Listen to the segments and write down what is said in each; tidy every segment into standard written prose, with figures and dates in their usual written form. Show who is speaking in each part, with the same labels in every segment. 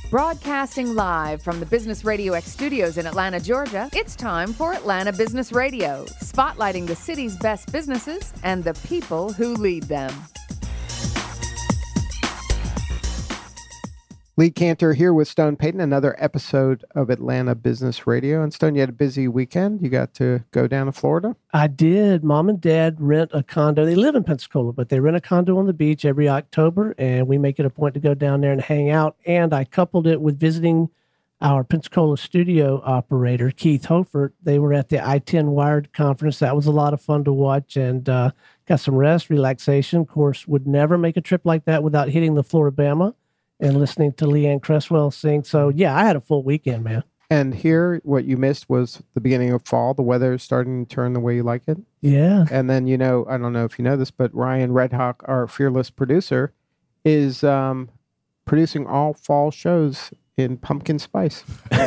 Speaker 1: Broadcasting live from the Business Radio X studios in Atlanta, Georgia, it's time for Atlanta Business Radio, spotlighting the city's best businesses and the people who lead them.
Speaker 2: Lee Cantor here with Stone Payton, another episode of Atlanta Business Radio. And Stone, you had a busy weekend. You got to go down to Florida?
Speaker 3: I did. Mom and Dad rent a condo. They live in Pensacola, but they rent a condo on the beach every October, and we make it a point to go down there and hang out. And I coupled it with visiting our Pensacola studio operator, Keith Hofert. They were at the I-10 Wired conference. That was a lot of fun to watch, and got some rest, relaxation. Of course, would never make a trip like that without hitting the Floribama and listening to Leanne Cresswell sing. So, yeah, I had a full weekend, man.
Speaker 2: And here, what you missed was the beginning of fall. The weather is starting to turn the way you like it.
Speaker 3: Yeah.
Speaker 2: And then, I don't know if you know this, but Ryan Redhawk, our fearless producer, is producing all fall shows in pumpkin spice.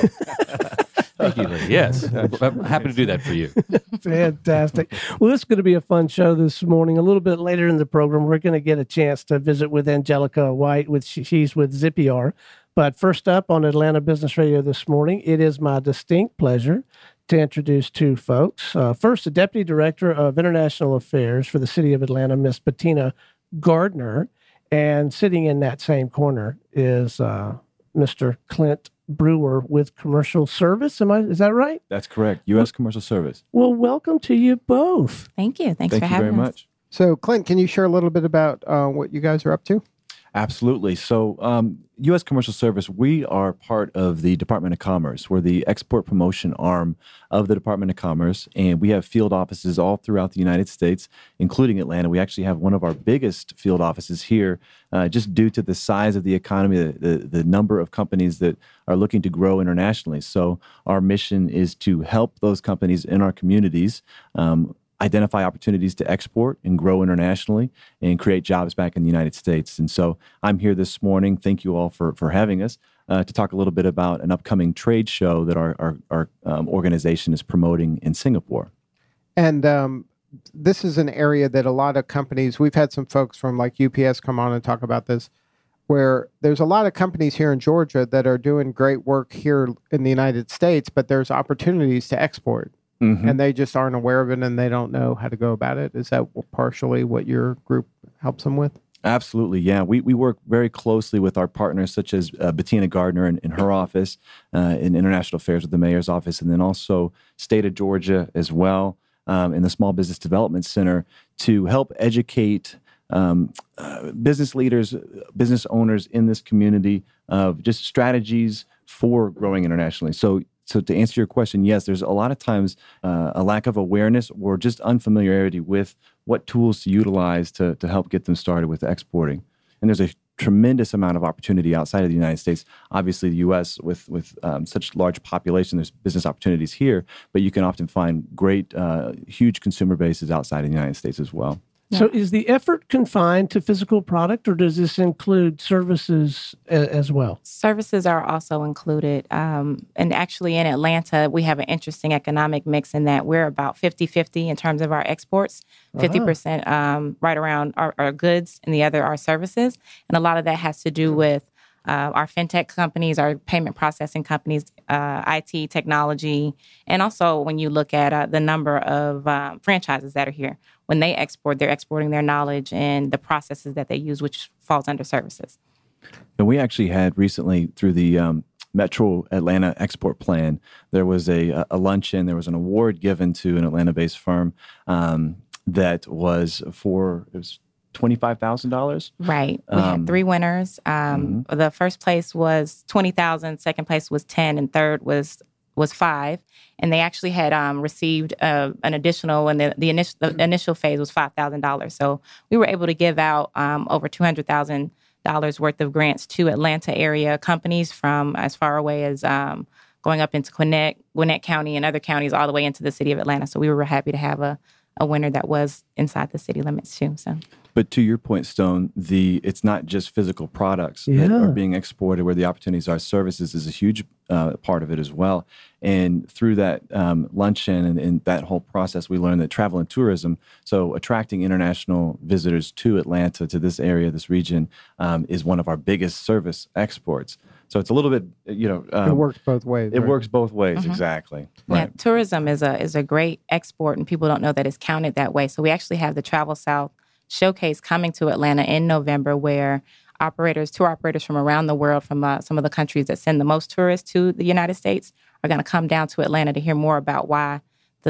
Speaker 4: Thank you, Lee. Yes, I'm happy to do that for you.
Speaker 3: Fantastic. Well, this is going to be a fun show this morning. A little bit later in the program, we're going to get a chance to visit with Angelica White. She's with Zippyar. But first up on Atlanta Business Radio this morning, it is my distinct pleasure to introduce two folks. First, the Deputy Director of International Affairs for the City of Atlanta, Miss Bettina Gardner. And sitting in that same corner is Mr. Clint Brewer with Commercial Service. Is that right?
Speaker 5: That's correct. U.S. Commercial Service.
Speaker 3: Well, welcome to you both.
Speaker 6: Thank you. Thanks for having us.
Speaker 5: Thank you very much.
Speaker 2: So, Clint, can you share a little bit about what you guys are up to?
Speaker 5: Absolutely. So, U.S. Commercial Service, we are part of the Department of Commerce. We're the export promotion arm of the Department of Commerce, and we have field offices all throughout the United States, including Atlanta. We actually have one of our biggest field offices here, just due to the size of the economy, the number of companies that are looking to grow internationally. So our mission is to help those companies in our communities identify opportunities to export and grow internationally and create jobs back in the United States. And so I'm here this morning. Thank you all for having us to talk a little bit about an upcoming trade show that our organization is promoting in Singapore.
Speaker 2: And this is an area that a lot of companies, we've had some folks from like UPS come on and talk about this, where there's a lot of companies here in Georgia that are doing great work here in the United States, but there's opportunities to export. Mm-hmm. And they just aren't aware of it and they don't know how to go about it. Is that partially what your group helps them with?
Speaker 5: Absolutely, yeah. We work very closely with our partners, such as Bettina Gardner in her office, in International Affairs with the Mayor's office, and then also State of Georgia as well, in the Small Business Development Center, to help educate business leaders, business owners in this community of just strategies for growing internationally. So to answer your question, yes, there's a lot of times a lack of awareness or just unfamiliarity with what tools to utilize to help get them started with exporting. And there's a tremendous amount of opportunity outside of the United States. Obviously, the U.S. with such large population, there's business opportunities here, but you can often find great, huge consumer bases outside of the United States as well.
Speaker 3: So is the effort confined to physical product, or does this include services as well?
Speaker 6: Services are also included. And actually in Atlanta, we have an interesting economic mix in that we're about 50-50 in terms of our exports. 50% right around our goods, and the other are services. And a lot of that has to do with our fintech companies, our payment processing companies, IT, technology, and also when you look at the number of franchises that are here. When they export, they're exporting their knowledge and the processes that they use, which falls under services.
Speaker 5: And we actually had recently, through the Metro Atlanta Export Plan, there was a luncheon, there was an award given to an Atlanta-based firm that was for, it was $25,000.
Speaker 6: Right. We had three winners. The first place was $20,000, second place was $10,000, and third was $5,000. And they actually had received an additional, and the initial phase was $5,000. So we were able to give out over $200,000 worth of grants to Atlanta area companies from as far away as going up into Gwinnett County and other counties all the way into the city of Atlanta. So we were happy to have a winner that was inside the city limits too. So.
Speaker 5: But to your point, Stone, it's not just physical products that are being exported where the opportunities are. Services is a huge part of it as well. And through that luncheon and that whole process, we learned that travel and tourism, so attracting international visitors to Atlanta, to this area, this region, is one of our biggest service exports. So it's a little bit,
Speaker 2: it works both ways.
Speaker 5: It
Speaker 2: right?
Speaker 5: works both ways, exactly.
Speaker 6: Yeah,
Speaker 5: Right.
Speaker 6: tourism is a great export, and people don't know that it's counted that way. So we actually have the Travel South Showcase coming to Atlanta in November, where tour operators from around the world, from some of the countries that send the most tourists to the United States, are going to come down to Atlanta to hear more about why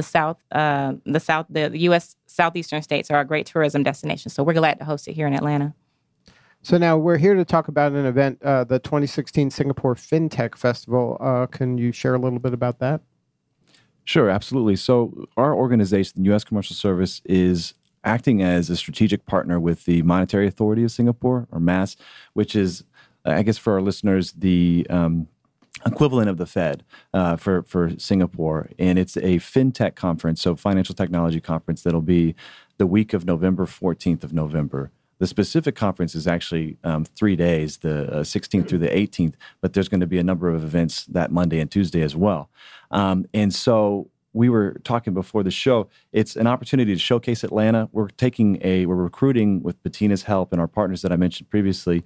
Speaker 6: the U.S. southeastern states are a great tourism destination. So we're glad to host it here in Atlanta.
Speaker 2: So now we're here to talk about an event, the 2016 Singapore FinTech Festival. Can you share a little bit about that?
Speaker 5: Sure, absolutely. So our organization, the U.S. Commercial Service, is acting as a strategic partner with the Monetary Authority of Singapore, or MAS, which is, I guess for our listeners, the equivalent of the Fed for Singapore. And it's a FinTech conference, so financial technology conference, that'll be the week of November 14th of November. The specific conference is actually 3 days, the 16th through the 18th, but there's going to be a number of events that Monday and Tuesday as well. And so we were talking before the show, it's an opportunity to showcase Atlanta. We're recruiting, with Bettina's help and our partners that I mentioned previously,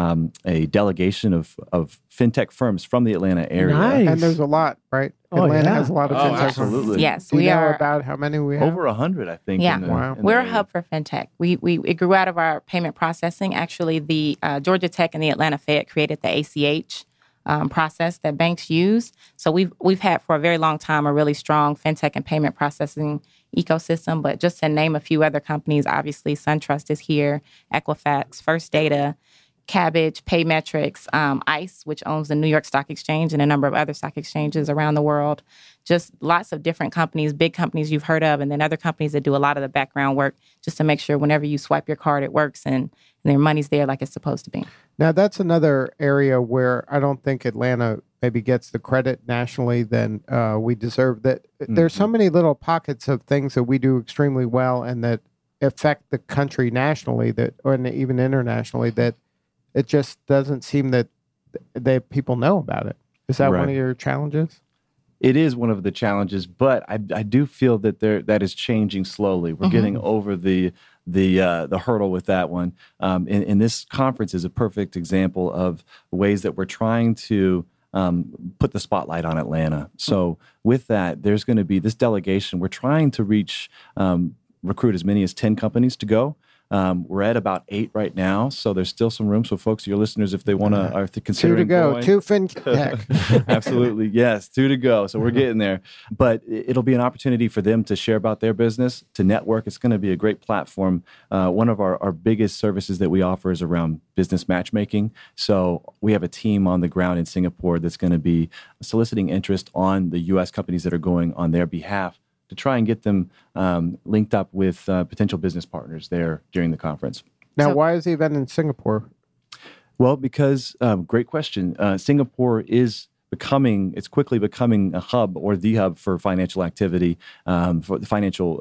Speaker 5: a delegation of fintech firms from the Atlanta area.
Speaker 3: Nice.
Speaker 2: And there's a lot, right?
Speaker 3: Oh,
Speaker 2: Atlanta
Speaker 3: yeah.
Speaker 2: has a lot of
Speaker 5: Oh,
Speaker 2: fintech
Speaker 5: absolutely.
Speaker 2: firms.
Speaker 6: Yes,
Speaker 2: Do you
Speaker 6: we
Speaker 2: know
Speaker 6: are
Speaker 2: about how many we have?
Speaker 5: Over 100, I think.
Speaker 6: Yeah.
Speaker 2: Wow.
Speaker 6: We're a hub for fintech. It grew out of our payment processing. Actually, the Georgia Tech and the Atlanta Fed created the ACH process that banks use. So we've had for a very long time a really strong fintech and payment processing ecosystem. But just to name a few other companies, obviously SunTrust is here, Equifax, First Data, Kabbage, Paymetrics, ICE, which owns the New York Stock Exchange and a number of other stock exchanges around the world. Just lots of different companies, big companies you've heard of, and then other companies that do a lot of the background work just to make sure whenever you swipe your card, it works and their money's there like it's supposed to be.
Speaker 2: Now, that's another area where I don't think Atlanta maybe gets the credit nationally than we deserve. That there's so many little pockets of things that we do extremely well and that affect the country nationally, or even internationally, that it just doesn't seem that people know about it. Is that one of your challenges?
Speaker 5: It is one of the challenges, but I do feel that that is changing slowly. We're getting over the hurdle with that one. And this conference is a perfect example of ways that we're trying to put the spotlight on Atlanta. So with that, there's going to be this delegation. We're trying to recruit as many as 10 companies to go. We're at about 8 right now, so there's still some room. So, folks, your listeners, if they want to, are considering
Speaker 2: 2 to go,
Speaker 5: going,
Speaker 2: 2 fintech.
Speaker 5: Absolutely, yes, 2 to go. So we're getting there, but it'll be an opportunity for them to share about their business, to network. It's going to be a great platform. One of our biggest services that we offer is around business matchmaking. So we have a team on the ground in Singapore that's going to be soliciting interest on the U.S. companies that are going on their behalf, to try and get them linked up with potential business partners there during the conference.
Speaker 2: Now, why is the event in Singapore?
Speaker 5: Well, because, great question. Singapore is quickly becoming a hub, or the hub, for financial activity, for the financial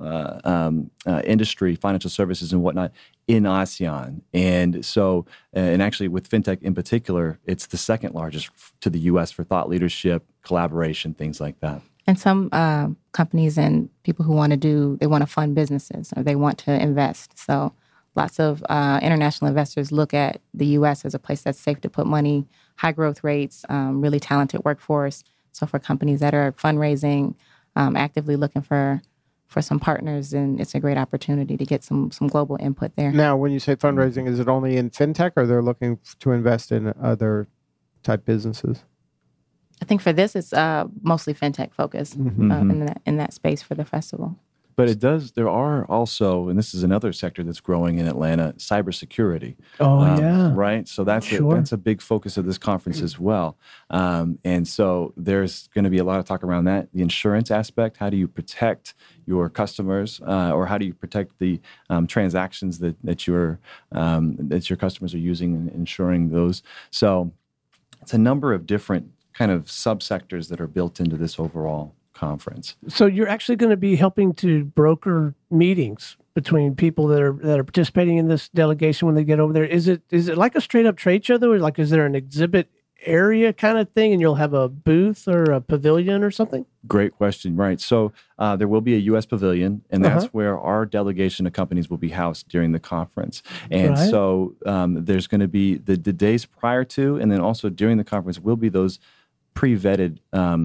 Speaker 5: industry, financial services and whatnot in ASEAN. And so, and actually with FinTech in particular, it's the second largest to the U.S. for thought leadership, collaboration, things like that.
Speaker 6: And some companies and people who want to fund businesses, or they want to invest. So lots of international investors look at the U.S. as a place that's safe to put money, high growth rates, really talented workforce. So for companies that are fundraising, actively looking for some partners, and it's a great opportunity to get some global input there.
Speaker 2: Now, when you say fundraising, is it only in fintech, or they're looking to invest in other type businesses?
Speaker 6: I think for this, it's mostly fintech focused in that space for the festival.
Speaker 5: But there are also, and this is another sector that's growing in Atlanta, cybersecurity.
Speaker 3: Oh, yeah.
Speaker 5: Right? So that's a big focus of this conference as well. And so there's going to be a lot of talk around that. The insurance aspect, how do you protect your customers, or how do you protect the transactions that your customers are using and insuring those? So it's a number of different kind of subsectors that are built into this overall conference.
Speaker 3: So you're actually going to be helping to broker meetings between people that are participating in this delegation when they get over there. Is it like a straight up trade show though, or like is there an exhibit area kind of thing, and you'll have a booth or a pavilion or something?
Speaker 5: Great question. Right. So there will be a U.S. pavilion, and that's where our delegation of companies will be housed during the conference. And so there's going to be the days prior to, and then also during the conference will be those pre-vetted,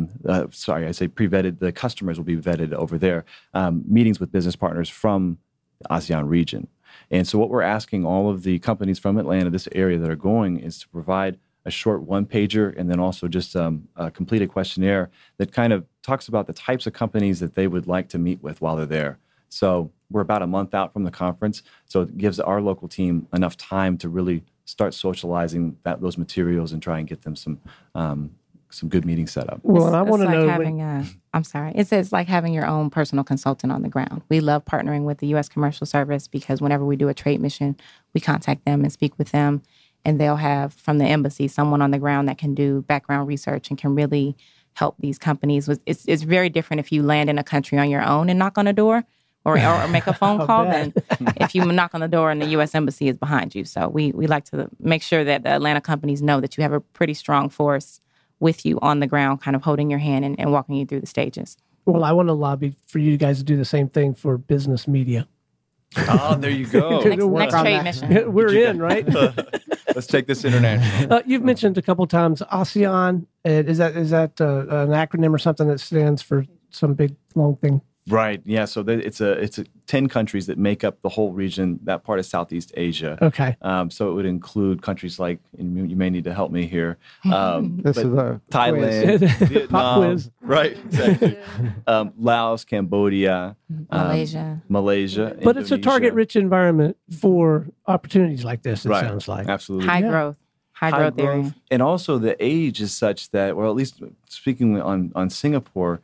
Speaker 5: the customers will be vetted over there, meetings with business partners from the ASEAN region. And so what we're asking all of the companies from Atlanta, this area that are going, is to provide a short one-pager and then also just a completed questionnaire that kind of talks about the types of companies that they would like to meet with while they're there. So we're about a month out from the conference, so it gives our local team enough time to really start socializing those materials and try and get them some good meetings set up.
Speaker 3: Well, I want to know.
Speaker 6: It's like having your own personal consultant on the ground. We love partnering with the U.S. Commercial Service because whenever we do a trade mission, we contact them and speak with them. And they'll have, from the embassy, someone on the ground that can do background research and can really help these companies. It's very different if you land in a country on your own and knock on a door or make a phone call than if you knock on the door and the U.S. Embassy is behind you. So we like to make sure that the Atlanta companies know that you have a pretty strong force with you on the ground, kind of holding your hand and walking you through the stages.
Speaker 3: Well, I want to lobby for you guys to do the same thing for business media.
Speaker 5: Oh, there you go.
Speaker 6: Next trade mission.
Speaker 3: We're in, right?
Speaker 5: Let's take this international.
Speaker 3: You've mentioned a couple times ASEAN. Is that an acronym or something that stands for some big long thing?
Speaker 5: Right. Yeah. So it's 10 countries that make up the whole region, that part of Southeast Asia.
Speaker 3: Okay.
Speaker 5: So it would include countries like, and you may need to help me here.
Speaker 2: This is a
Speaker 5: Thailand, Vietnam,
Speaker 3: Pop quiz.
Speaker 5: Right. Exactly. Laos, Cambodia,
Speaker 6: Malaysia.
Speaker 3: But it's a target-rich environment for opportunities like this. It sounds like
Speaker 5: absolutely
Speaker 6: High growth area,
Speaker 5: and also the age is such that, well, at least speaking on Singapore.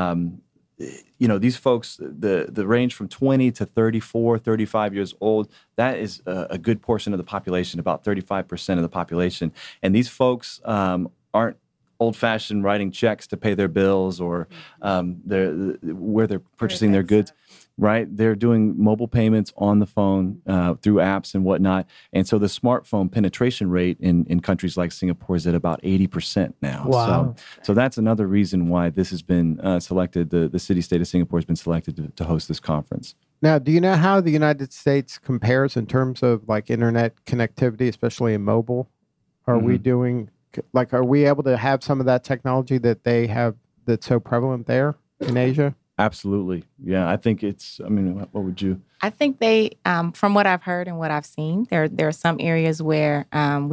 Speaker 5: These folks, the range from 20 to 34, 35 years old, that is a good portion of the population, about 35% of the population. And these folks aren't old-fashioned writing checks to pay their bills or where they're purchasing their goods. Right? They're doing mobile payments on the phone through apps and whatnot. And so the smartphone penetration rate in countries like Singapore is at about 80% now.
Speaker 3: Wow.
Speaker 5: So that's another reason why this has been selected. The city-state of Singapore has been selected to host this conference.
Speaker 2: Now, do you know how the United States compares in terms of like internet connectivity, especially in mobile? Are we able to have some of that technology that they have that's so prevalent there in Asia?
Speaker 5: Absolutely. Yeah, I think what would you?
Speaker 6: I think they, from what I've heard and what I've seen, there are some areas where we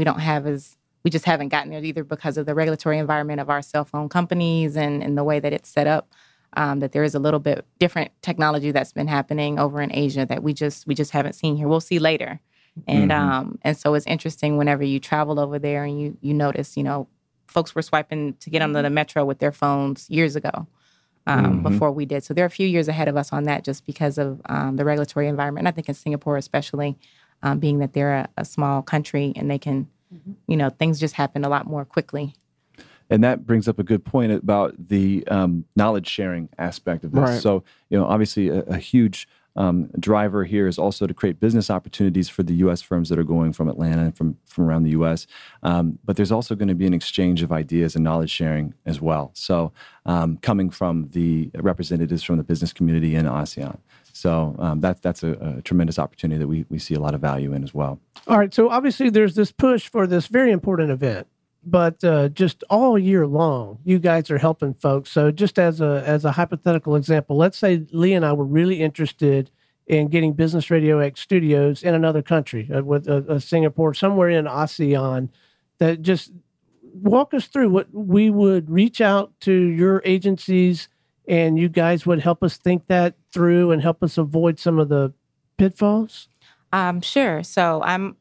Speaker 6: just haven't gotten there either because of the regulatory environment of our cell phone companies and the way that it's set up, that there is a little bit different technology that's been happening over in Asia that we just haven't seen here. We'll see later. And and so it's interesting whenever you travel over there and you notice, folks were swiping to get onto the metro with their phones years ago. Before we did. So they're a few years ahead of us on that just because of the regulatory environment. And I think in Singapore especially, being that they're a small country and they can, things just happen a lot more quickly.
Speaker 5: And that brings up a good point about the knowledge sharing aspect of this.
Speaker 2: Right.
Speaker 5: So, obviously a huge driver here is also to create business opportunities for the U.S. firms that are going from Atlanta and from around the U.S. But there's also going to be an exchange of ideas and knowledge sharing as well. So coming from the representatives from the business community in ASEAN. So that's a tremendous opportunity that we see a lot of value in as well.
Speaker 3: All right. So obviously there's this push for this very important event. But just all year long, you guys are helping folks. So just as a hypothetical example, let's say Lee and I were really interested in getting Business Radio X studios in another country, with Singapore, somewhere in ASEAN. That just walk us through what we would reach out to your agencies, and you guys would help us think that through and help us avoid some of the pitfalls.
Speaker 6: Sure. So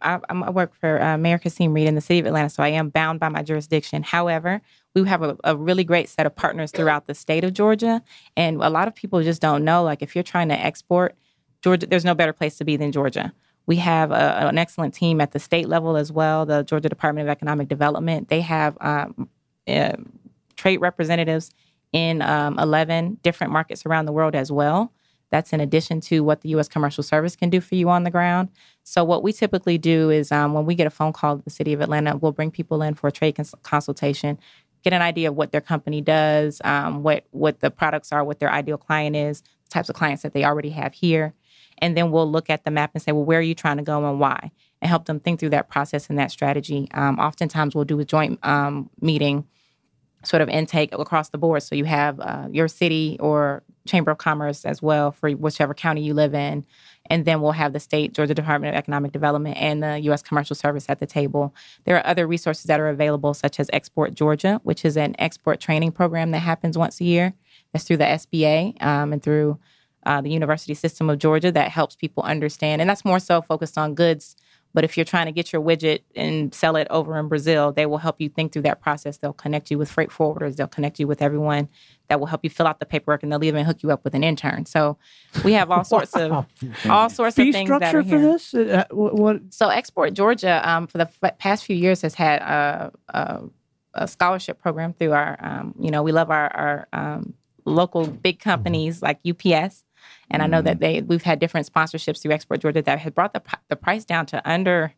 Speaker 6: I work for Mayor Kasim Reed in the city of Atlanta, so I am bound by my jurisdiction. However, we have a really great set of partners throughout the state of Georgia, and a lot of people just don't know, like if you're trying to export, Georgia, there's no better place to be than Georgia. We have an excellent team at the state level as well, the Georgia Department of Economic Development. They have trade representatives in 11 different markets around the world as well. That's in addition to what the U.S. Commercial Service can do for you on the ground. So what we typically do is when we get a phone call to the City of Atlanta, we'll bring people in for a trade consultation, get an idea of what their company does, what the products are, what their ideal client is, the types of clients that they already have here. And then we'll look at the map and say, well, where are you trying to go and why? And help them think through that process and that strategy. Oftentimes we'll do a joint meeting sort of intake across the board. So you have your city or Chamber of Commerce as well for whichever county you live in. And then we'll have the state, Georgia Department of Economic Development, and the U.S. Commercial Service at the table. There are other resources that are available, such as Export Georgia, which is an export training program that happens once a year. That's through the SBA and through the University System of Georgia that helps people understand. And that's more so focused on goods. But if you're trying to get your widget and sell it over in Brazil, they will help you think through that process. They'll connect you with freight forwarders. They'll connect you with everyone that will help you fill out the paperwork, and they'll even hook you up with an intern. So we have all sorts of
Speaker 3: Fee
Speaker 6: things that are
Speaker 3: structure
Speaker 6: here.
Speaker 3: for this? What?
Speaker 6: So Export Georgia, for the past few years, has had a scholarship program through our, we love our local big companies like UPS. And I know that we've had different sponsorships through Export Georgia that have brought the price down to under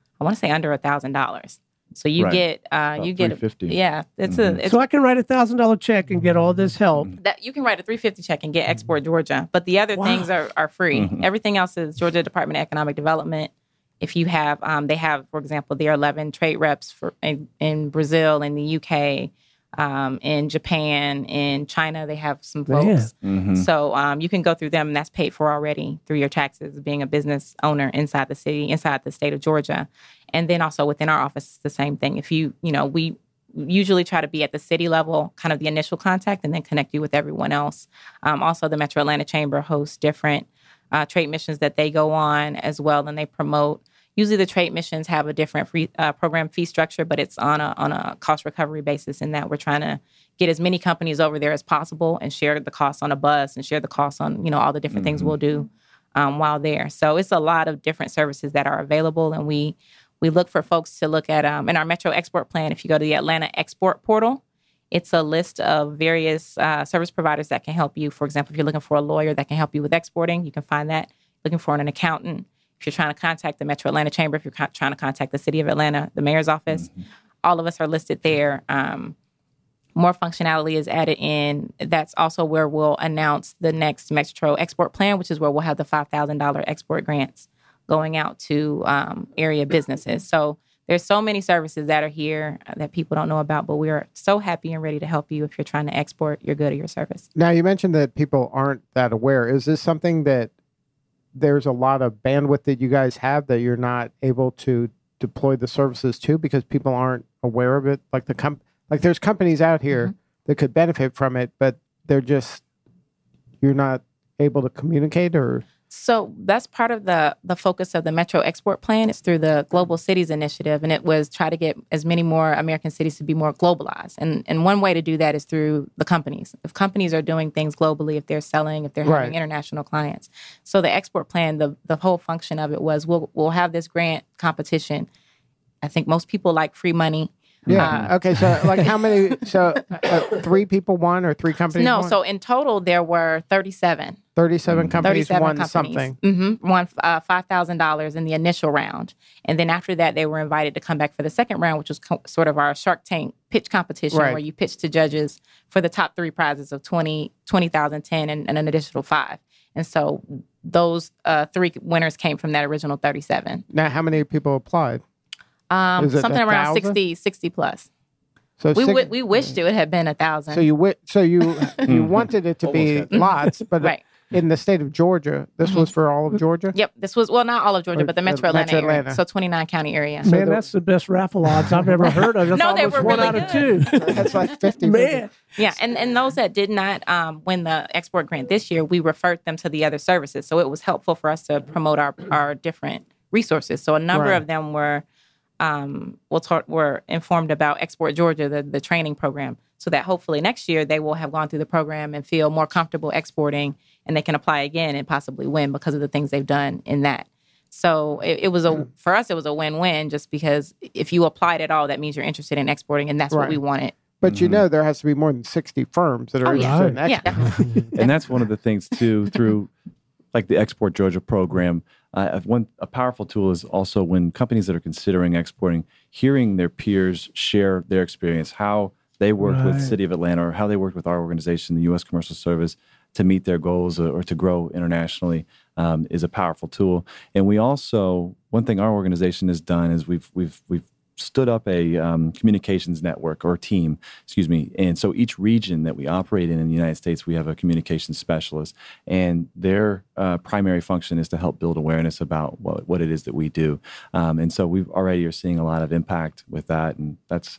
Speaker 6: $1,000. So you get
Speaker 5: $350.
Speaker 6: It's
Speaker 3: So I can write $1,000 check and get all this help.
Speaker 6: that you can write a $350 check and get Export Georgia, but the other things are free. Everything else is Georgia Department of Economic Development. If you have, they have, for example, there are 11 trade reps in Brazil, in the UK, in Japan, in China, they have some folks. So you can go through them, and that's paid for already through your taxes, being a business owner inside the city, inside the state of Georgia. And then also within our office, it's the same thing. If we usually try to be at the city level, kind of the initial contact, and then connect you with everyone else. Also, the Metro Atlanta Chamber hosts different trade missions that they go on as well, and they promote. Usually the trade missions have a different program fee structure, but it's on a cost recovery basis in that we're trying to get as many companies over there as possible and share the costs on a bus and share the costs on, all the different things we'll do while there. So it's a lot of different services that are available, and we look for folks to look at in our Metro Export Plan. If you go to the Atlanta Export Portal, it's a list of various service providers that can help you. For example, if you're looking for a lawyer that can help you with exporting, you can find that. Looking for an accountant. If you're trying to contact the Metro Atlanta Chamber, if you're trying to contact the City of Atlanta, the mayor's office, all of us are listed there. More functionality is added in. That's also where we'll announce the next Metro Export Plan, which is where we'll have the $5,000 export grants going out to area businesses. So there's so many services that are here that people don't know about, but we're so happy and ready to help you if you're trying to export your good or your service.
Speaker 2: Now, you mentioned that people aren't that aware. Is this something that there's a lot of bandwidth that you guys have that you're not able to deploy the services to because people aren't aware of it? Like there's companies out here that could benefit from it, but you're not able to communicate or?
Speaker 6: So that's part of the focus of the Metro Export Plan. It's through the Global Cities Initiative, and it was try to get as many more American cities to be more globalized. And one way to do that is through the companies. If companies are doing things globally, if they're selling, if they're having international clients. So the Export Plan, the whole function of it was we'll have this grant competition. I think most people like free money.
Speaker 2: Yeah. Okay. So like how many? So 3 people won or 3 companies?
Speaker 6: No.
Speaker 2: won?
Speaker 6: So in total, there were 37.
Speaker 2: 37 companies
Speaker 6: 37
Speaker 2: won
Speaker 6: companies.
Speaker 2: something.
Speaker 6: Won $5,000 in the initial round. And then after that, they were invited to come back for the second round, which was sort of our Shark Tank pitch competition, where you pitch to judges for the top 3 prizes of $20,000, 10, and an additional 5. And so those 3 winners came from that original 37.
Speaker 2: Now, how many people applied?
Speaker 6: Something around 60 plus.
Speaker 2: So
Speaker 6: we wished it had been 1,000.
Speaker 2: So you wanted it to be lots, but
Speaker 6: right.
Speaker 2: In the state of Georgia, this was for all of Georgia?
Speaker 6: Yep. This was, not all of Georgia, but the Metro Atlanta area.
Speaker 2: Atlanta.
Speaker 6: So 29 county area.
Speaker 3: Man, that's the best raffle odds I've ever heard of.
Speaker 6: No, they were
Speaker 3: one
Speaker 6: really
Speaker 3: out of
Speaker 6: good.
Speaker 3: 2.
Speaker 2: That's like 50.
Speaker 3: Man.
Speaker 6: Yeah, and those that did not win the export grant this year, we referred them to the other services. So it was helpful for us to promote our different resources. So a number of them were informed about Export Georgia, the training program, so that hopefully next year they will have gone through the program and feel more comfortable exporting, and they can apply again and possibly win because of the things they've done in that. So it was for us, it was a win-win, just because if you applied at all, that means you're interested in exporting, and that's what we wanted.
Speaker 2: But you know, there has to be more than 60 firms that are interested in
Speaker 6: Yeah,
Speaker 2: exporting.
Speaker 6: definitely.
Speaker 5: And that's one of the things too, through like the Export Georgia program. A powerful tool is also when companies that are considering exporting, hearing their peers share their experience, how they worked with the City of Atlanta or how they worked with our organization, the U.S. Commercial Service, to meet their goals or to grow internationally is a powerful tool. And we also, one thing our organization has done is we've stood up a communications network or team, and so each region that we operate in the United States, we have a communications specialist, and their primary function is to help build awareness about what it is that we do. And so we already are seeing a lot of impact with that, and that's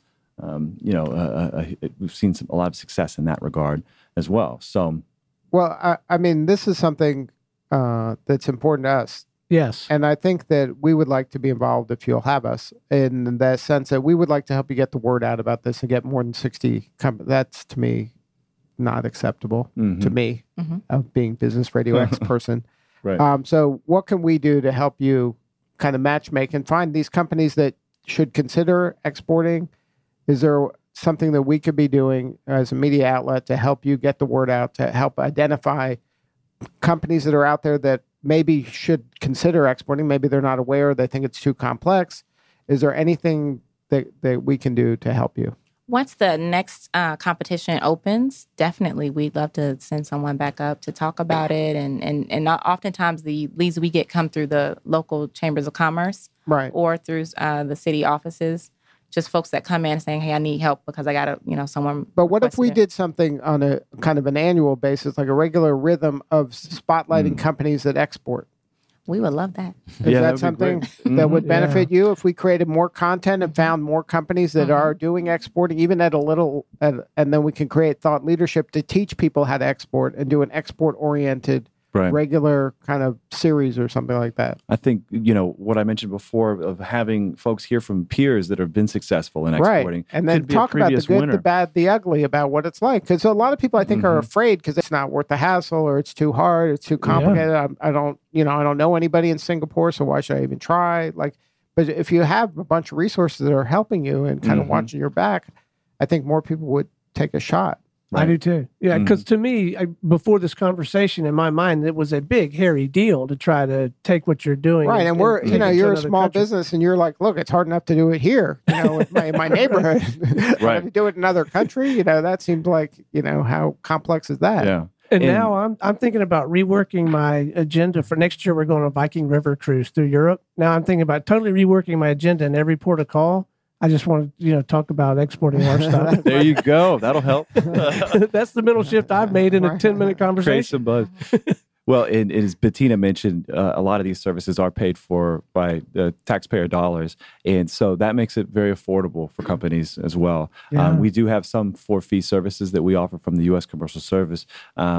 Speaker 5: we've seen a lot of success in that regard as well. So,
Speaker 2: well, I mean, this is something that's important to us.
Speaker 3: Yes.
Speaker 2: And I think that we would like to be involved if you'll have us in that sense that we would like to help you get the word out about this and get more than 60 companies. That's, to me, not acceptable to me, of being Business Radio X person.
Speaker 5: Right.
Speaker 2: So what can we do to help you kind of matchmake and find these companies that should consider exporting? Is there something that we could be doing as a media outlet to help you get the word out, to help identify companies that are out there that maybe should consider exporting? Maybe they're not aware, they think it's too complex. Is there anything that we can do to help you?
Speaker 6: Once the next competition opens, definitely we'd love to send someone back up to talk about it. And oftentimes the leads we get come through the local chambers of commerce,
Speaker 2: Right.
Speaker 6: or through the city offices. Just folks that come in saying, "Hey, I need help because I got to, someone."
Speaker 2: But what if we
Speaker 6: requested it.
Speaker 2: did something on a kind of an annual basis, like a regular rhythm of spotlighting companies that export?
Speaker 6: We would love that.
Speaker 2: Is
Speaker 5: Yeah, that
Speaker 2: that
Speaker 5: would be
Speaker 2: something
Speaker 5: great.
Speaker 2: that would benefit you if we created more content and found more companies that are doing exporting, even at a little, and then we can create thought leadership to teach people how to export and do an export-oriented regular kind of series or something like that?
Speaker 5: I think, what I mentioned before of having folks hear from peers that have been successful in exporting.
Speaker 2: Right. And then
Speaker 5: could be a
Speaker 2: talk about the
Speaker 5: previous
Speaker 2: good,
Speaker 5: winner.
Speaker 2: the bad, the ugly, about what it's like. Because a lot of people, I think, are afraid because it's not worth the hassle, or it's too hard, it's too complicated. I don't know anybody in Singapore, so why should I even try? But if you have a bunch of resources that are helping you and kind of watching your back, I think more people would take a shot.
Speaker 3: I do too. Yeah, because to me, before this conversation, in my mind, it was a big, hairy deal to try to take what you're doing.
Speaker 2: Right, and we're,
Speaker 3: take it to
Speaker 2: you're a
Speaker 3: another
Speaker 2: small
Speaker 3: country.
Speaker 2: business, and you're like, look, it's hard enough to do it here, with my neighborhood.
Speaker 5: Right.
Speaker 2: To do it in another country, that seems like, how complex is that?
Speaker 5: Yeah.
Speaker 3: And now I'm thinking about reworking my agenda for next year. We're going on a Viking River cruise through Europe. Now I'm thinking about totally reworking my agenda in every port of call. I just want to, talk about exporting our stuff.
Speaker 5: There you go. That'll help.
Speaker 3: That's the mental shift I've made in a 10-minute
Speaker 5: Create
Speaker 3: conversation.
Speaker 5: some buzz. Well, and as Bettina mentioned, a lot of these services are paid for by taxpayer dollars. And so that makes it very affordable for companies as well.
Speaker 3: Yeah.
Speaker 5: We do have some for-fee services that we offer from the U.S. Commercial Service.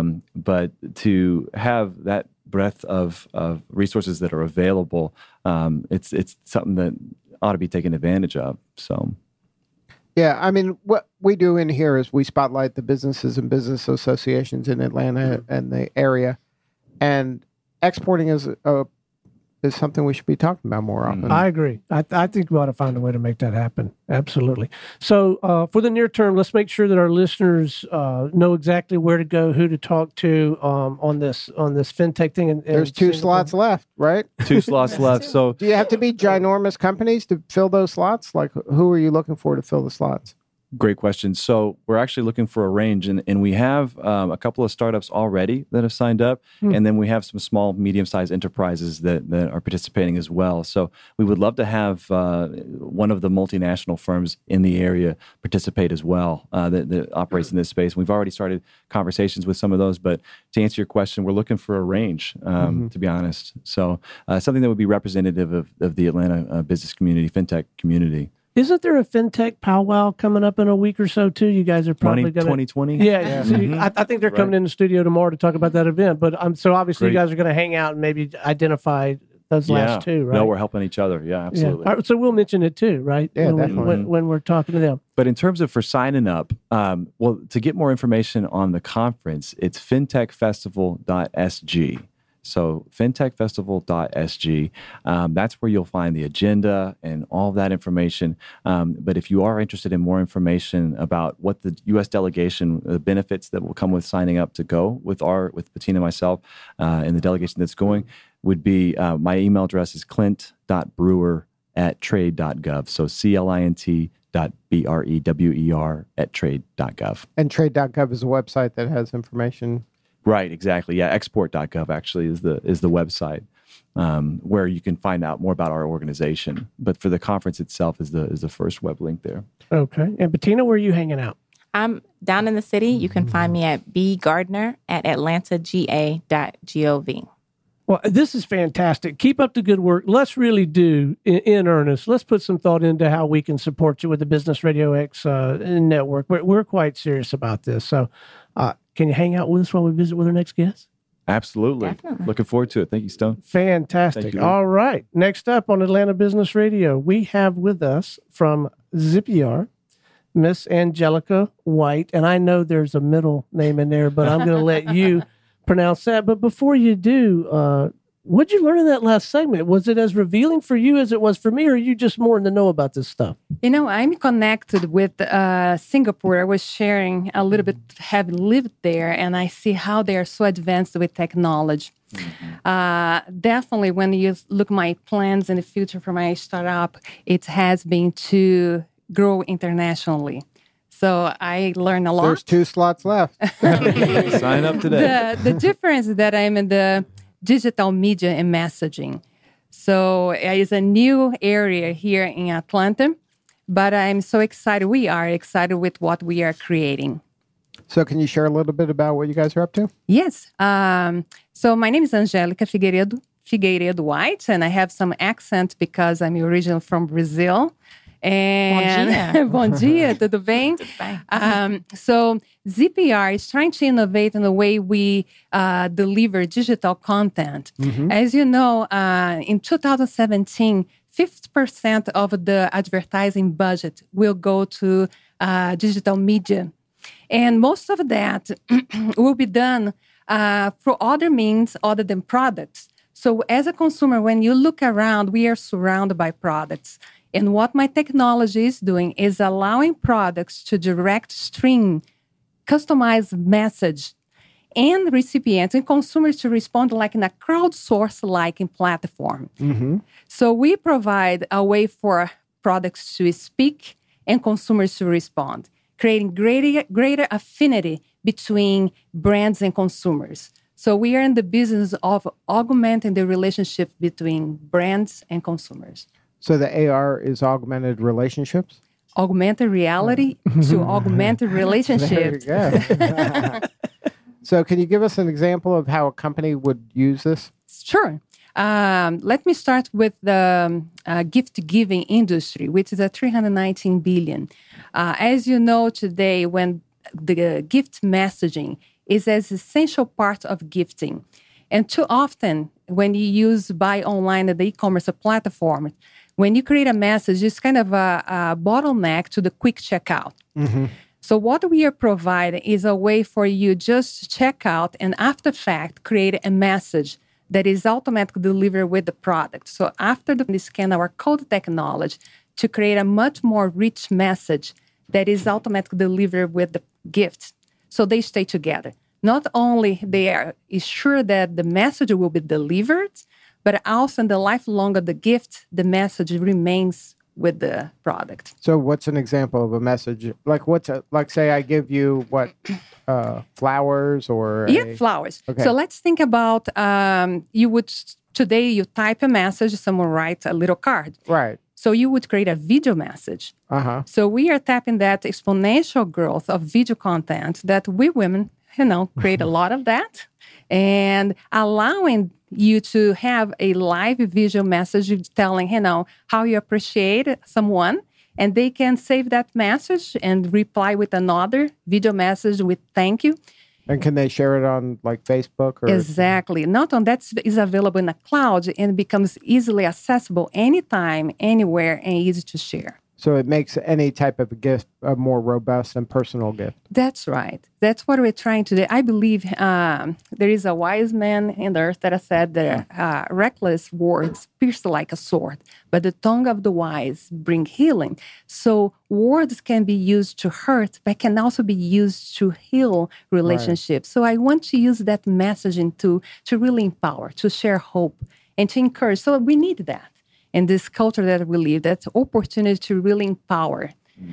Speaker 5: But to have that breadth of resources that are available, it's something that ought to be taken advantage of. So,
Speaker 2: yeah, I mean, what we do in here is we spotlight the businesses and business associations in Atlanta and the area, and exporting is something we should be talking about more often.
Speaker 3: I agree. I think we ought to find a way to make that happen. Absolutely. So for the near term, let's make sure that our listeners know exactly where to go, who to talk to on this fintech thing. And
Speaker 2: There's 2 slots left, right?
Speaker 5: 2 slots left. So
Speaker 2: Do you have to be ginormous companies to fill those slots? Like, who are you looking for to fill the slots?
Speaker 5: great question. So we're actually looking for a range, and we have a couple of startups already that have signed up, and then we have some small, medium-sized enterprises that are participating as well. So we would love to have one of the multinational firms in the area participate as well that operates in this space. We've already started conversations with some of those, but to answer your question, we're looking for a range, to be honest. So something that would be representative of the Atlanta business community, fintech community.
Speaker 3: Isn't there a fintech powwow coming up in a week or so too? You guys are probably going to
Speaker 5: 2020.
Speaker 3: Yeah. So I think they're coming in the studio tomorrow to talk about that event. But so obviously you guys are going to hang out and maybe identify those last two, right?
Speaker 5: No, we're helping each other. Yeah, absolutely.
Speaker 3: Yeah. All right, so we'll mention it too, right?
Speaker 2: Yeah, definitely.
Speaker 3: When we're talking to them.
Speaker 5: But in terms of for signing up, well, to get more information on the conference, it's fintechfestival.sg. So fintechfestival.sg, that's where you'll find the agenda and all of that information. But if you are interested in more information about what the U.S. delegation, the benefits that will come with signing up to go with Bettina and myself and the delegation that's going, would be my email address is clint.brewer@trade.gov. So clint.brewer@trade.gov.
Speaker 2: And trade.gov is a website that has information.
Speaker 5: Right, exactly. Yeah, export.gov actually is the website where you can find out more about our organization. But for the conference itself is the first web link there.
Speaker 3: Okay. And Bettina, where are you hanging out?
Speaker 6: I'm down in the city. You can find me at bgardner@atlantaga.gov.
Speaker 3: Well, this is fantastic. Keep up the good work. Let's really do in earnest. Let's put some thought into how we can support you with the Business Radio X network. We're quite serious about this. So can you hang out with us while we visit with our next guest?
Speaker 5: Absolutely.
Speaker 6: Definitely.
Speaker 5: Looking forward to it. Thank you, Stone.
Speaker 3: Fantastic.
Speaker 5: Thank you.
Speaker 3: All right. Next up on Atlanta Business Radio, we have with us from ZippyR, Miss Angelica White. And I know there's a middle name in there, but I'm going to let you pronounce that. But before you do, what'd you learn in that last segment? Was it as revealing for you as it was for me, or are you just more in the know about this stuff?
Speaker 7: I'm connected with Singapore. I was sharing a little bit, have lived there, and I see how they are so advanced with technology. Definitely, when you look my plans in the future for my startup, it has been to grow internationally. So I learned a lot.
Speaker 2: There's 2 slots left.
Speaker 5: Sign up today.
Speaker 7: The difference is that I'm in the digital media and messaging. So it's a new area here in Atlanta, but I'm so excited. We are excited with what we are creating.
Speaker 2: So can you share a little bit about what you guys are up to?
Speaker 7: Yes. So my name is Angelica Figueiredo White, and I have some accent because I'm originally from Brazil. And bom dia, tudo bem? So ZippyR is trying to innovate in the way we deliver digital content. Mm-hmm. As you know, in 2017, 50% of the advertising budget will go to digital media. And most of that will be done through other means other than products. So as a consumer, when you look around, we are surrounded by products. And what my technology is doing is allowing products to direct stream, customized message, and recipients and consumers to respond like in a crowdsource-like platform. Mm-hmm. So we provide a way for products to speak and consumers to respond, creating greater affinity between brands and consumers. So we are in the business of augmenting the relationship between brands and consumers.
Speaker 2: So the AR is augmented relationships?
Speaker 7: Augmented reality to augmented relationships.
Speaker 2: There you go. So can you give us an example of how a company would use this?
Speaker 7: Sure. Let me start with the gift-giving industry, which is at $319 billion. As you know today, when the gift messaging is an essential part of gifting. And too often, when you buy online at the e-commerce platform, when you create a message, it's kind of a bottleneck to the quick checkout. Mm-hmm. So what we are providing is a way for you just to check out and after fact create a message that is automatically delivered with the product. So after we scan our code technology to create a much more rich message that is automatically delivered with the gift. So they stay together. Not only they are sure that the message will be delivered, but also in the lifelong of the gift, the message remains with the product.
Speaker 2: So what's an example of a message? Like say I give you flowers or...
Speaker 7: Yeah, flowers. Okay. So let's think about, today you type a message, someone writes a little card.
Speaker 2: Right.
Speaker 7: So you would create a video message. Uh-huh. So we are tapping that exponential growth of video content that we women, create a lot of that and allowing you to have a live visual message telling, how you appreciate someone. And they can save that message and reply with another video message with thank you.
Speaker 2: And can they share it on like Facebook? Or...
Speaker 7: Exactly. Not on that is available in the cloud and becomes easily accessible anytime, anywhere, and easy to share.
Speaker 2: So it makes any type of a gift a more robust and personal gift.
Speaker 7: That's right. That's what we're trying to do. I believe there is a wise man in the earth that has said that reckless words pierce like a sword, but the tongue of the wise bring healing. So words can be used to hurt, but can also be used to heal relationships. Right. So I want to use that messaging to really empower, to share hope, and to encourage. So we need that. In this culture that we live, that's opportunity to really empower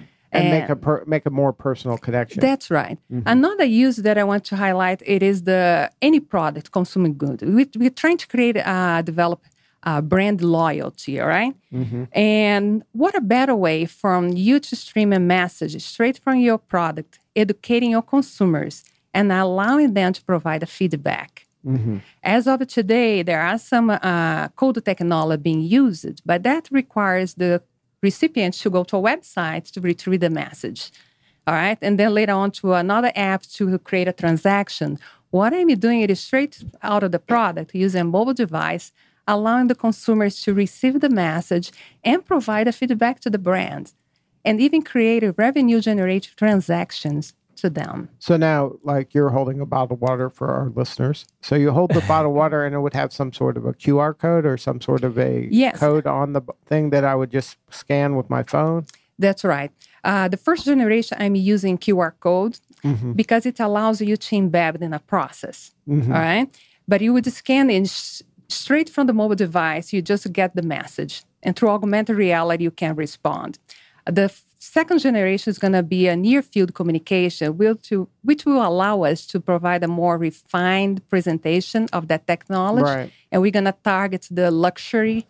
Speaker 2: and make a more personal connection.
Speaker 7: That's right. Mm-hmm. Another use that I want to highlight, it is any product, consumer good. We're trying to develop brand loyalty, all right? Mm-hmm. And what a better way from you to stream a message straight from your product, educating your consumers and allowing them to provide a feedback. Mm-hmm. As of today, there are some code technology being used, but that requires the recipient to go to a website to retrieve the message, all right? And then later on to another app to create a transaction. What I'm doing is straight out of the product using a mobile device, allowing the consumers to receive the message and provide a feedback to the brand, and even create a revenue-generating transactions to them.
Speaker 2: So now, like, you're holding a bottle of water for our listeners. So you hold the bottle of water and it would have some sort of a QR code or some sort of a code on the thing that I would just scan with my phone?
Speaker 7: That's right. The first generation, I'm using QR code because it allows you to embed in a process, all right? But you would scan in straight from the mobile device, you just get the message. And through augmented reality, you can respond. The second generation is going to be a near-field communication, which will allow us to provide a more refined presentation of that technology. Right. And we're going to target the luxury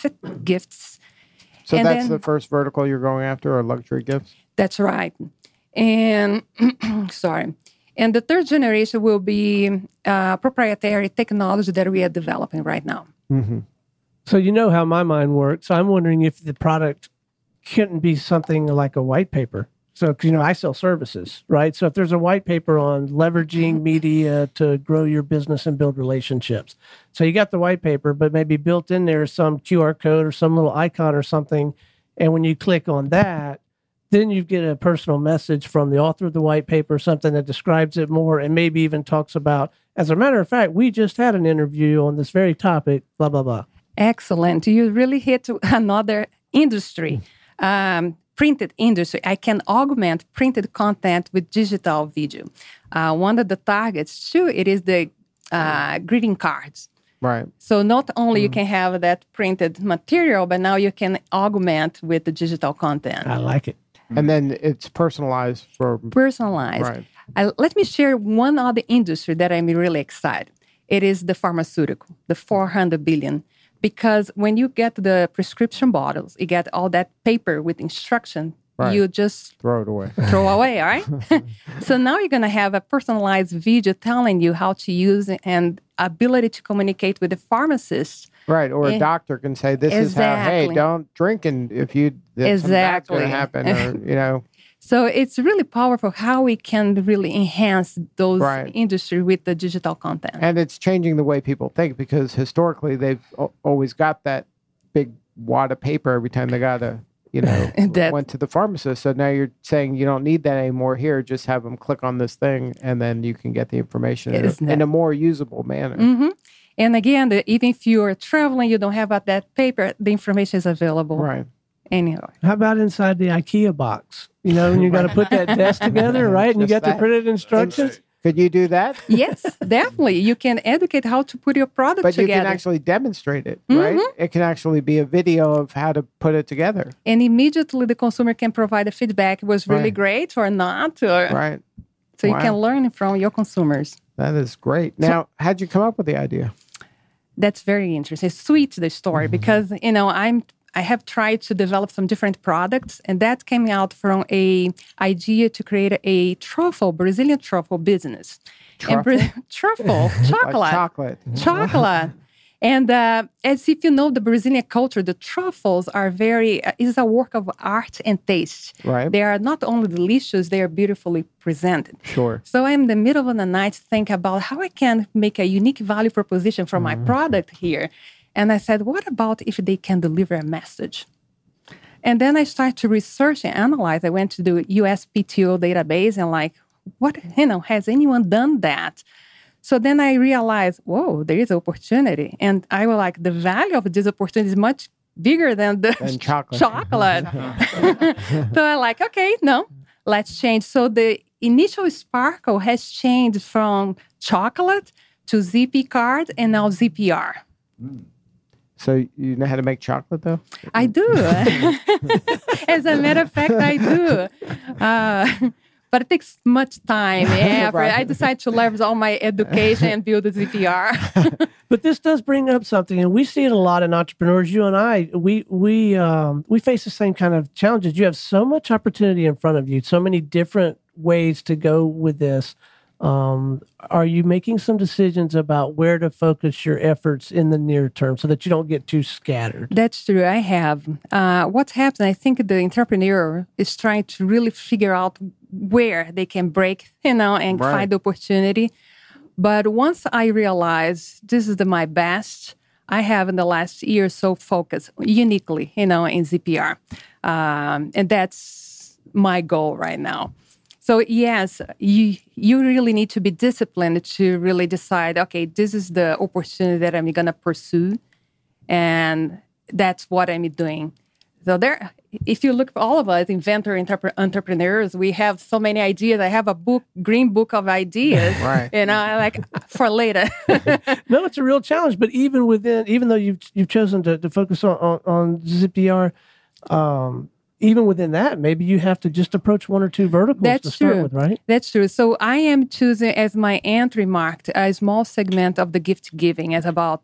Speaker 7: gifts.
Speaker 2: So and that's the first vertical you're going after, or luxury gifts?
Speaker 7: That's right. And, sorry. And the third generation will be proprietary technology that we are developing right now.
Speaker 3: Mm-hmm. So you know how my mind works. I'm wondering if the product couldn't be something like a white paper. So, 'cause, I sell services, right? So if there's a white paper on leveraging media to grow your business and build relationships. So you got the white paper, but maybe built in there is some QR code or some little icon or something. And when you click on that, then you get a personal message from the author of the white paper, something that describes it more and maybe even talks about, as a matter of fact, we just had an interview on this very topic, blah, blah, blah.
Speaker 7: Excellent. You really hit another industry. Printed industry. I can augment printed content with digital video. One of the targets, too, it is the greeting cards.
Speaker 2: Right.
Speaker 7: So not only you can have that printed material, but now you can augment with the digital content.
Speaker 3: I like it.
Speaker 2: And then it's personalized for...
Speaker 7: Personalized. Right. Let me share one other industry that I'm really excited. It is the pharmaceutical, the $400 billion. Because when you get the prescription bottles, you get all that paper with instruction, you just
Speaker 2: throw it away.
Speaker 7: Throw away, all right? So now you're going to have a personalized video telling you how to use it and ability to communicate with the pharmacist.
Speaker 2: Right, or a doctor can say, this is how, hey, don't drink, and if you, that's going to happen, or,
Speaker 7: So it's really powerful how we can really enhance those industry with the digital content.
Speaker 2: And it's changing the way people think, because historically they've always got that big wad of paper every time they got went to the pharmacist. So now you're saying you don't need that anymore. Here, just have them click on this thing and then you can get the information in a more usable manner.
Speaker 7: Mm-hmm. And again, even if you're traveling, you don't have that paper, the information is available.
Speaker 2: Right.
Speaker 7: Anyhow.
Speaker 3: How about inside the IKEA box? When you got to put that desk together, right? And you got the printed instructions.
Speaker 2: Could you do that?
Speaker 7: Yes, definitely. You can educate how to put your product together.
Speaker 2: But you can actually demonstrate it, right? It can actually be a video of how to put it together.
Speaker 7: And immediately the consumer can provide a feedback. It was really great or not.
Speaker 2: Right.
Speaker 7: So you can learn from your consumers.
Speaker 2: That is great. Now, how'd you come up with the idea?
Speaker 7: That's very interesting. It's sweet, the story, because, I have tried to develop some different products, and that came out from a idea to create a Brazilian truffle business.
Speaker 2: Truffle?
Speaker 7: Truffle, chocolate.
Speaker 2: Like chocolate.
Speaker 7: Chocolate. And as if you know the Brazilian culture, the truffles are is a work of art and taste.
Speaker 2: Right.
Speaker 7: They are not only delicious, they are beautifully presented.
Speaker 2: Sure.
Speaker 7: So I'm in the middle of the night thinking about how I can make a unique value proposition for my product here. And I said, what about if they can deliver a message? And then I started to research and analyze. I went to the USPTO database and what, has anyone done that? So then I realized, whoa, there is opportunity. And I was like, the value of this opportunity is much bigger than the chocolate. So I'm like, okay, no, let's change. So the initial Sparkle has changed from chocolate to ZP Card and now ZPR.
Speaker 2: So you know how to make chocolate, though?
Speaker 7: I do. As a matter of fact, I do. But it takes much time.
Speaker 2: Right.
Speaker 7: I decided to leverage all my education and build a ZPR.
Speaker 3: But this does bring up something, and we see it a lot in entrepreneurs. You and I, we face the same kind of challenges. You have so much opportunity in front of you, so many different ways to go with this. Are you making some decisions about where to focus your efforts in the near term so that you don't get too scattered?
Speaker 7: That's true. I have. What's happened, I think the entrepreneur is trying to really figure out where they can break, and find opportunity. But once I realized this is my best, I have in the last year or so focused uniquely, in ZPR. And that's my goal right now. So yes, you really need to be disciplined to really decide, okay, this is the opportunity that I'm going to pursue, and that's what I'm doing. So if you look for all of us, inventor, entrepreneurs, we have so many ideas. I have a green book of ideas,
Speaker 2: right.
Speaker 7: For later.
Speaker 3: No, it's a real challenge. But even though you've chosen to focus on ZPR, even within that, maybe you have to just approach one or two verticals to start with, right? That's
Speaker 7: true. So I am choosing as my entry market a small segment of the gift giving as about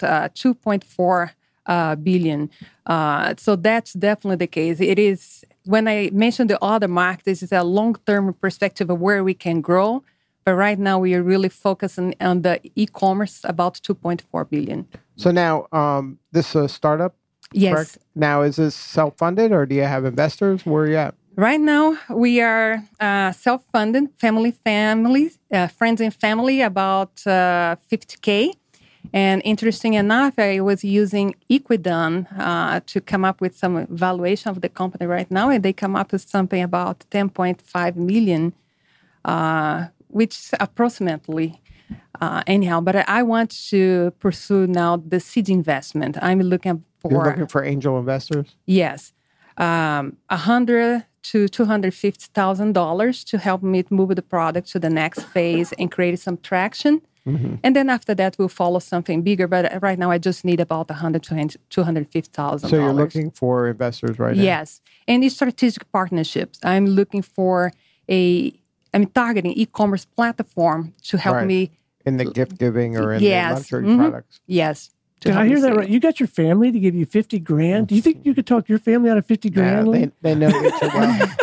Speaker 7: 2.4 billion. So that's definitely the case. It is, when I mentioned the other market, this is a long-term perspective of where we can grow. But right now we are really focusing on the e-commerce, about 2.4 billion.
Speaker 2: So now this is a startup?
Speaker 7: Yes.
Speaker 2: Correct? Now, is this self-funded or do you have investors? Where are you at?
Speaker 7: Right now, we are self-funded, friends and family, about $50K. And interesting enough, I was using Equidon to come up with some valuation of the company right now, and they come up with something about 10.5 million, which is approximately anyhow. But I want to pursue now the seed investment. I'm looking for...
Speaker 2: You're looking for angel investors?
Speaker 7: Yes. $100,000 to $250,000 to help me move the product to the next phase and create some traction. Mm-hmm. And then after that, we'll follow something bigger. But right now, I just need about $100,000 to $250,000.
Speaker 2: So you're looking for investors right now?
Speaker 7: Yes. And strategic partnerships. I'm looking for I'm targeting e-commerce platform to help me. In
Speaker 2: the gift giving or in the luxury products?
Speaker 7: Yes.
Speaker 3: Did I hear that right? You got your family to give you $50,000? Do you think you could talk your family out of $50,000?
Speaker 2: They know you too well.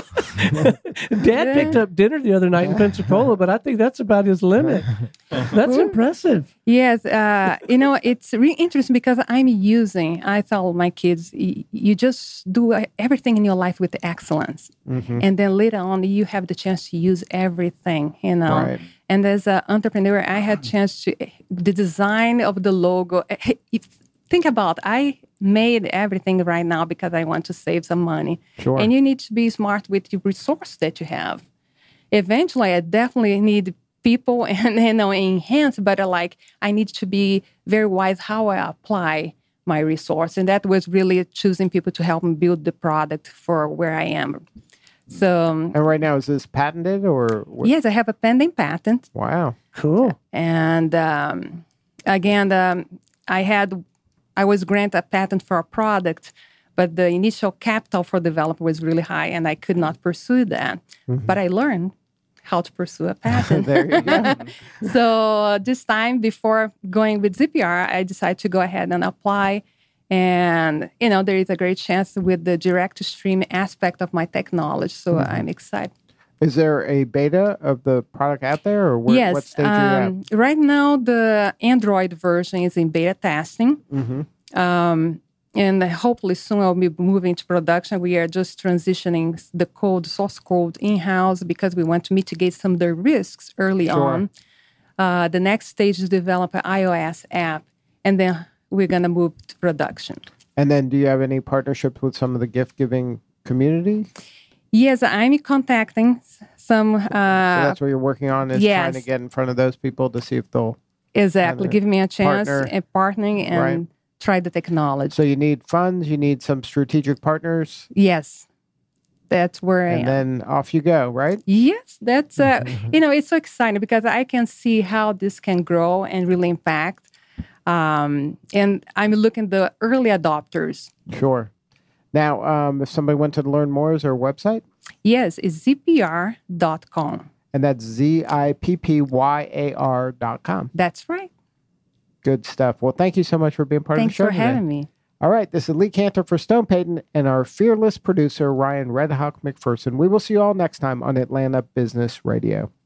Speaker 3: Dad picked up dinner the other night in Pensacola, but I think that's about his limit. That's impressive.
Speaker 7: Yes. It's really interesting because I tell my kids, you just do everything in your life with excellence. Mm-hmm. And then later on, you have the chance to use everything, Right. And as an entrepreneur, I had a chance to, the design of the logo. Think about, I made everything right now because I want to save some money. Sure. And you need to be smart with the resource that you have. Eventually, I definitely need people and enhance, but I need to be very wise how I apply my resource. And that was really choosing people to help me build the product for where I am. So,
Speaker 2: and right now, is this patented or?
Speaker 7: Yes, I have a pending patent.
Speaker 2: Wow, cool.
Speaker 7: And again, I was granted a patent for a product, but the initial capital for development was really high, and I could not pursue that. Mm-hmm. But I learned how to pursue a patent.
Speaker 2: There you go.
Speaker 7: So this time, before going with ZPR, I decided to go ahead and apply. And, there is a great chance with the direct stream aspect of my technology. So mm-hmm. I'm excited.
Speaker 2: Is there a beta of the product out there, or
Speaker 7: yes,
Speaker 2: what stage are you at?
Speaker 7: Right now, the Android version is in beta testing. Mm-hmm. And hopefully soon I'll be moving to production. We are just transitioning the source code in-house because we want to mitigate some of the risks early on. The next stage is develop an iOS app, and then we're going to move to production.
Speaker 2: And then do you have any partnerships with some of the gift-giving community?
Speaker 7: Yes, I'm contacting some.
Speaker 2: So that's what you're working on, is
Speaker 7: yes.
Speaker 2: trying to get in front of those people to see if they'll
Speaker 7: exactly give me a chance and partnering and
Speaker 2: Right.
Speaker 7: try the technology.
Speaker 2: So you need funds, you need some strategic partners,
Speaker 7: Yes, that's where I am.
Speaker 2: and then off you go, right?
Speaker 7: Yes, that's it's so exciting because I can see how this can grow and really impact. And I'm looking at the early adopters.
Speaker 2: Sure. Now, if somebody wanted to learn more, is there a website?
Speaker 7: Yes, it's zippyr.com.
Speaker 2: And that's zippyar.com.
Speaker 7: That's right.
Speaker 2: Good stuff. Well, thank you so much for being part
Speaker 7: Thanks
Speaker 2: of the show
Speaker 7: for
Speaker 2: today.
Speaker 7: having me.
Speaker 2: All right, this is Lee Cantor for Stone Payton and our fearless producer, Ryan Red Hawk McPherson. We will see you all next time on Atlanta Business Radio.